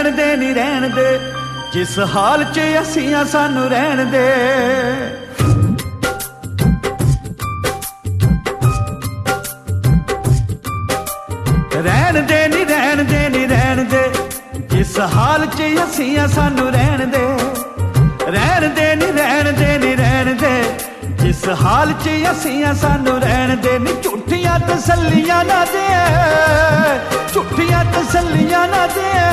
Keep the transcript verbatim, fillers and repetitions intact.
ਰਹਿਣ ਦੇ ਨੀ ਰਹਿਣ ਦੇ, ਜਿਸ ਹਾਲ 'ਚ ਅਸੀਂ ਆ ਸਾਨੂੰ ਰਹਿਣ ਦੇ। ਰਹਿਣ ਦੇ ਨੀ ਰਹਿਣ ਦੇ ਨੀ ਰਹਿਣ ਦੇ, ਜਿਸ ਹਾਲ 'ਚ ਅਸੀਂ ਆ ਸਾਨੂੰ ਰਹਿਣ ਦੇ। ਰਹਿਣ ਦੇ ਨੀ ਰਹਿਣ ਦੇ ਨੀ ਰਹਿਣ ਦੇ, ਜਿਸ ਹਾਲ 'ਚ ਅਸੀਂ ਆ ਸਾਨੂੰ ਰਹਿਣ ਦੇ। ਨੀ ਝੂਠੀਆਂ ਤਸੱਲੀਆਂ ਨਾ ਦੇ, ਝੂਠੀਆਂ ਤਸੱਲੀਆਂ ਨਾ ਦੇ।